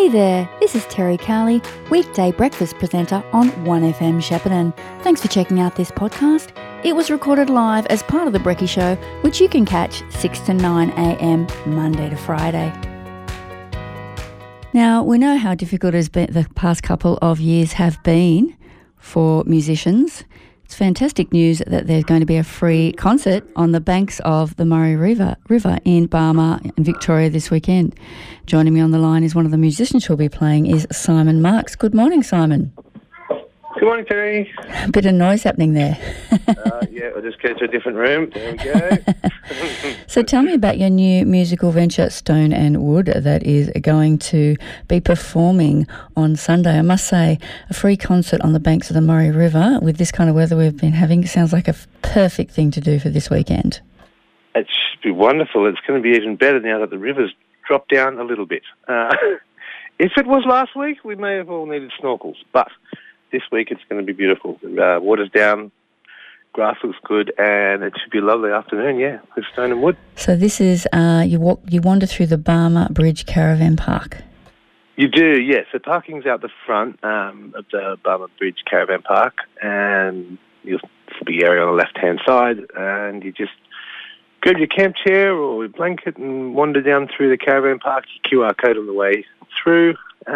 Hey there, this is Terry Cowley, weekday breakfast presenter on 1FM Shepparton. Thanks for checking out this podcast. It was recorded live as part of The Brekkie Show, which you can catch 6 to 9am Monday to Friday. Now, we know how difficult the past couple of years have been for musicians. It's fantastic news that there's going to be a free concert on the banks of the Murray River in Barmah in Victoria this weekend. Joining me on the line is one of the musicians who'll be playing is Simon Marks. Good morning, Simon. Good morning, Terry. A bit of noise happening there. I'll just go to a different room. There we go. So tell me about your new musical venture, Stone and Wood, that is going to be performing on Sunday. I must say, a free concert on the banks of the Murray River with this kind of weather we've been having sounds like a perfect thing to do for this weekend. It should be wonderful. It's going to be even better now that the river's dropped down a little bit. If it was last week, we may have all needed snorkels, but this week it's going to be beautiful. Water's down, grass looks good, and it should be a lovely afternoon, with Stone and Wood. So this is, you wander through the Barmah Bridge Caravan Park. You do, yes. The parking's out the front of the Barmah Bridge Caravan Park, and there's a big area on the left-hand side, and you just grab your camp chair or your blanket and wander down through the caravan park, your QR code on the way through,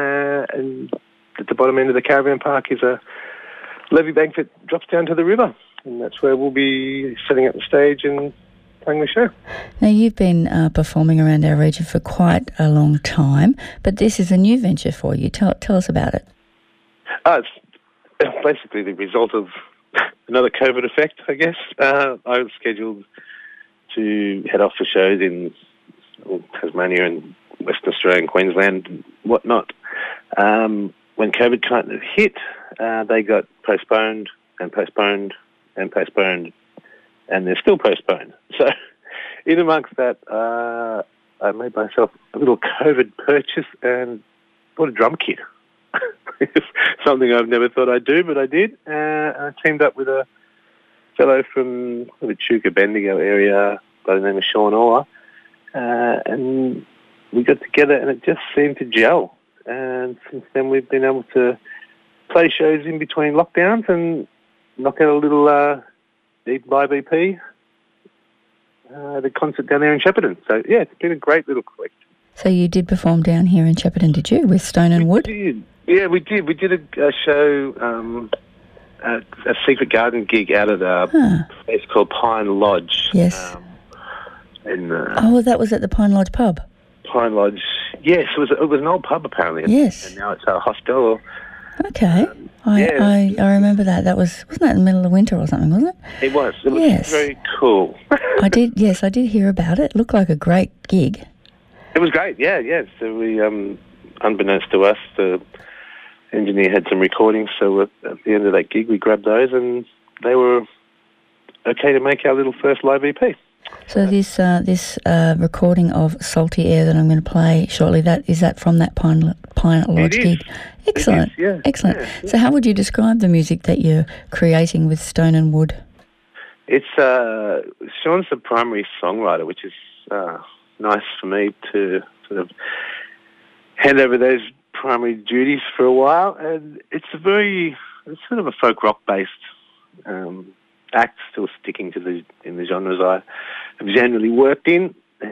and at the bottom end of the caravan park is a levee bank that drops down to the river, and that's where we'll be setting up the stage and playing the show. Now, you've been performing around our region for quite a long time, but this is a new venture for you. Tell us about it. It's basically the result of another COVID effect, I guess. I was scheduled to head off for shows in Tasmania and Western Australia and Queensland and whatnot. When COVID kind of hit, they got postponed and postponed and postponed, and they're still postponed. So in amongst that, I made myself a little COVID purchase and bought a drum kit. It's something I've never thought I'd do, but I did. I teamed up with a fellow from the Echuca Bendigo area by the name of Sean Orr, and we got together and it just seemed to gel. And since then we've been able to play shows in between lockdowns and knock out a little deep live EP, the concert down there in Shepparton. So, it's been a great little collection. So you did perform down here in Shepparton, did you, with Stone and Wood? Yeah, we did. We did a show, a Secret Garden gig out at a place called Pine Lodge. Yes. That was at the Pine Lodge pub? Pine Lodge. Yes, it was an old pub apparently. Yes. And now it's a hostel. Okay. I remember that. Wasn't that in the middle of the winter or something, wasn't it? It was. It was yes. Very cool. I did hear about it. It looked like a great gig. It was great, yeah. So we, unbeknownst to us, the engineer had some recordings, so at the end of that gig we grabbed those and they were okay to make our little first live EP. So this recording of Salty Air that I'm going to play shortly, is that from that Pine Lodge gig? Excellent. It is, Excellent. Yeah. So how would you describe the music that you're creating with Stone and Wood? It's Sean's the primary songwriter, which is nice for me to sort of hand over those primary duties for a while, and it's sort of a folk rock based act, still sticking to in the genres I have generally worked in.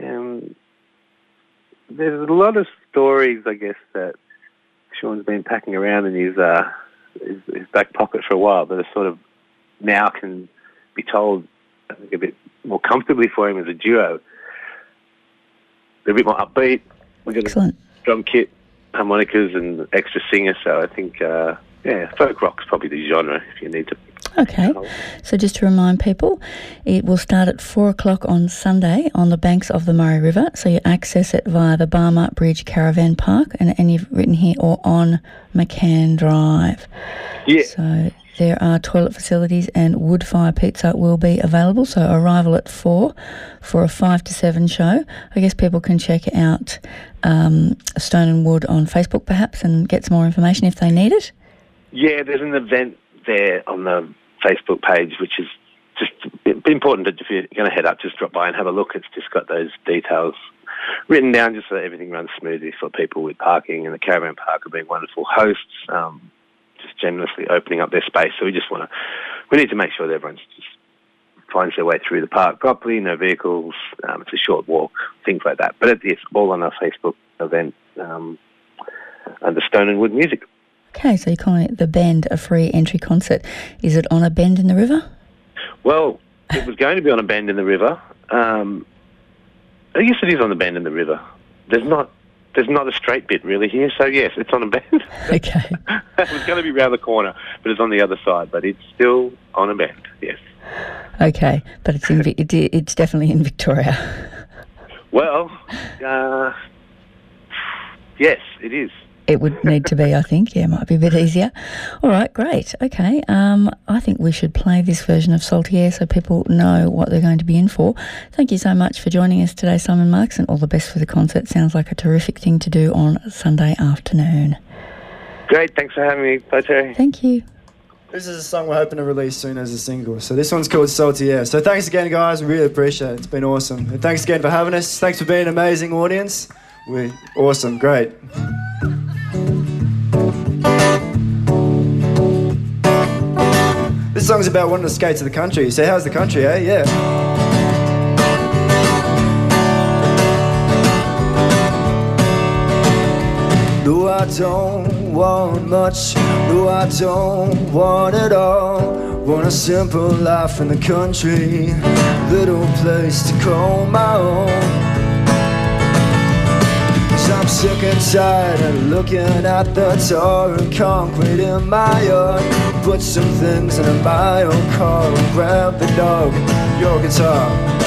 There's a lot of stories, I guess, that Sean's been packing around in his back pocket for a while, that are sort of now can be told, I think, a bit more comfortably for him as a duo. They're a bit more upbeat. We've got Excellent. a drum kit, harmonicas, and extra singer. So I think, folk rock's probably the genre if you need to. Okay, so just to remind people, it will start at 4 o'clock on Sunday on the banks of the Murray River. So you access it via the Barmah Bridge Caravan Park, and you've written here, or on McCann Drive. Yeah. So there are toilet facilities and wood fire pizza will be available. So arrival at 4 for a 5 to 7 show. I guess people can check out Stone and Wood on Facebook perhaps and get some more information if they need it. Yeah, there's an event there on the Facebook page, which is just important that if you're going to head up, just drop by and have a look. It's just got those details written down just so that everything runs smoothly for people with parking, and the caravan park have been wonderful hosts, just generously opening up their space. So we need to make sure that everyone's just finds their way through the park properly, no vehicles, it's a short walk, things like that. But it's all on our Facebook event under Stone and Wood Music. Okay, so you're calling it The Bend, a free entry concert. Is it on a bend in the river? Well, it was going to be on a bend in the river. I guess it is on the bend in the river. There's not a straight bit really here, so yes, it's on a bend. Okay. It was going to be round the corner, but it's on the other side. But it's still on a bend, yes. Okay, but it's definitely in Victoria. Well, yes, it is. It would need to be, I think. Yeah, it might be a bit easier. All right, great. Okay, I think we should play this version of Salty Air so people know what they're going to be in for. Thank you so much for joining us today, Simon Marks, and all the best for the concert. Sounds like a terrific thing to do on Sunday afternoon. Great, thanks for having me. Bye, Terry. Thank you. This is a song we're hoping to release soon as a single. So this one's called Salty Air. So thanks again, guys. We really appreciate it. It's been awesome. And thanks again for having us. Thanks for being an amazing audience. We're awesome. Great. This song's about wanting to skate to the country. So how's the country, eh? Yeah. No, I don't want much. No, I don't want it all. Want a simple life in the country, little place to call my own. 'Cause I'm sick and tired of looking at the tar and concrete in my yard. Put some things in my own car and grab the dog, your guitar.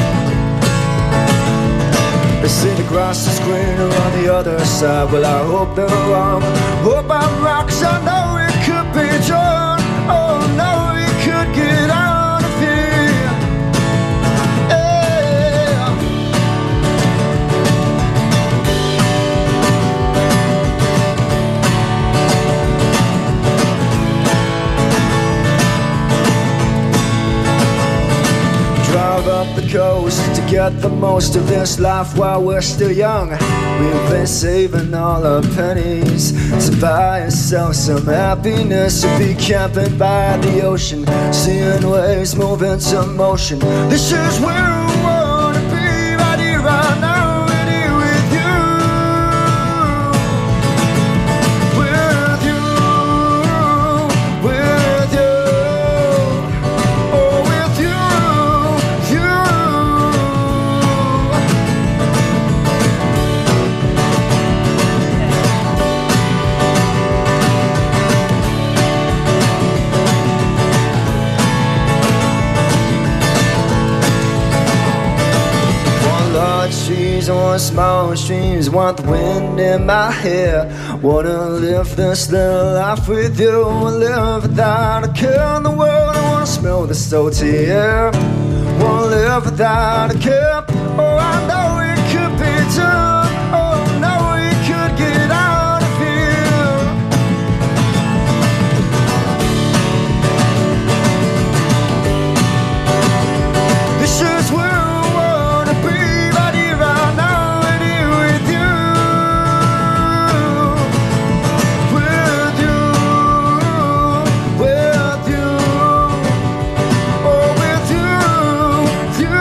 They say the grass is greener on the other side. Well, I hope they're wrong. Hope I'm right, 'cause I know it could be done. Oh no, it could get out of here. Yeah. Drive up the coast to get the most of this life while we're still young. We've been saving all our pennies to buy ourselves some happiness, to be camping by the ocean, seeing waves move into motion. This is where I wanna be, right here, right now, right here with you. With you, with you, oh, with you, you. Trees on small streams, want the wind in my hair. Wanna live this little life with you, live without a care in the world. I wanna smell the salty air, wanna live without a care. Oh, I know it could be done. Oh no, it could get out of here. This is where I wanna be, right here, right now, right here with you. With you, with you, oh, with you, you.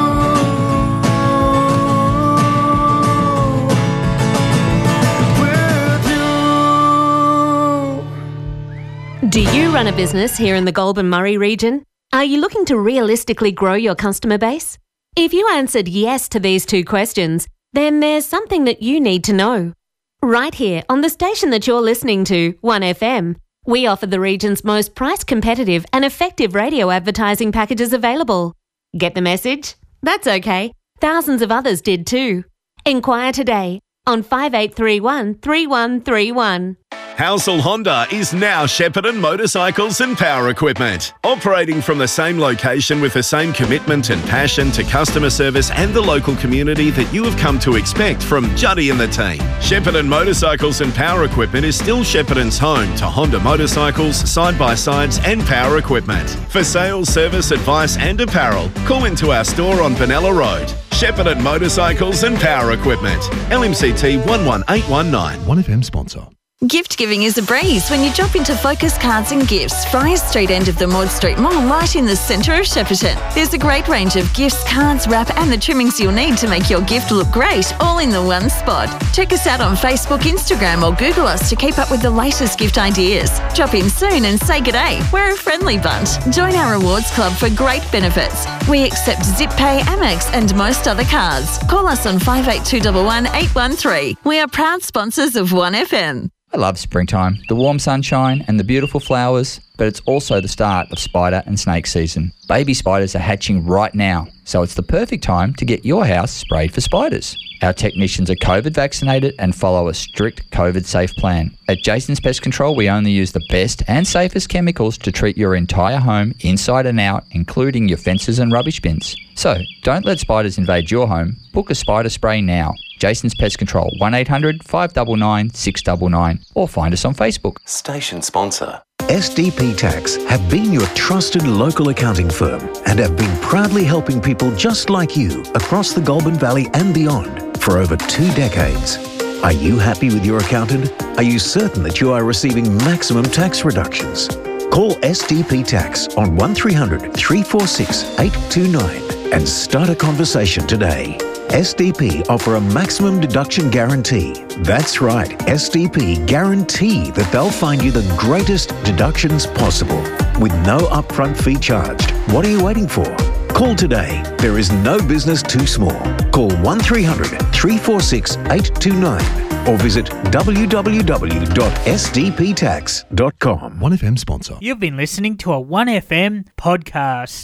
With you. Do you run a business here in the Goulburn-Murray region? Are you looking to realistically grow your customer base? If you answered yes to these two questions, then there's something that you need to know. Right here on the station that you're listening to, 1FM, we offer the region's most price-competitive and effective radio advertising packages available. Get the message? That's okay. Thousands of others did too. Inquire today on 5831 3131. Housel Honda is now Shepparton Motorcycles and Power Equipment. Operating from the same location with the same commitment and passion to customer service and the local community that you have come to expect from Juddy and the team. Shepparton Motorcycles and Power Equipment is still Shepparton's home to Honda motorcycles, side-by-sides and power equipment. For sales, service, advice and apparel, call into our store on Benalla Road. Shepparton Motorcycles and Power Equipment. LMCT 11819. 1FM sponsor. Gift giving is a breeze when you drop into Focus Cards and Gifts, Friars Street end of the Maud Street Mall, right in the centre of Shepparton. There's a great range of gifts, cards, wrap and the trimmings you'll need to make your gift look great, all in the one spot. Check us out on Facebook, Instagram or Google us to keep up with the latest gift ideas. Drop in soon and say g'day. We're a friendly bunch. Join our rewards club for great benefits. We accept ZipPay, Amex and most other cards. Call us on 58211 813. We are proud sponsors of 1FM. I love springtime, the warm sunshine and the beautiful flowers, but it's also the start of spider and snake season. Baby spiders are hatching right now, so it's the perfect time to get your house sprayed for spiders. Our technicians are COVID vaccinated and follow a strict COVID safe plan. At Jason's Pest Control, we only use the best and safest chemicals to treat your entire home inside and out, including your fences and rubbish bins. So, don't let spiders invade your home. Book a spider spray now. Jason's Pest Control, 1800 599 699, or find us on Facebook. Station sponsor. SDP Tax have been your trusted local accounting firm and have been proudly helping people just like you across the Goulburn Valley and beyond for over 2 decades. Are you happy with your accountant? Are you certain that you are receiving maximum tax reductions? Call SDP Tax on 1300 346 829 and start a conversation today. SDP offer a maximum deduction guarantee. That's right, SDP guarantee that they'll find you the greatest deductions possible with no upfront fee charged. What are you waiting for? Call today. There is no business too small. Call 1300 346 829 or visit www.sdptax.com. 1FM sponsor. You've been listening to a 1FM podcast.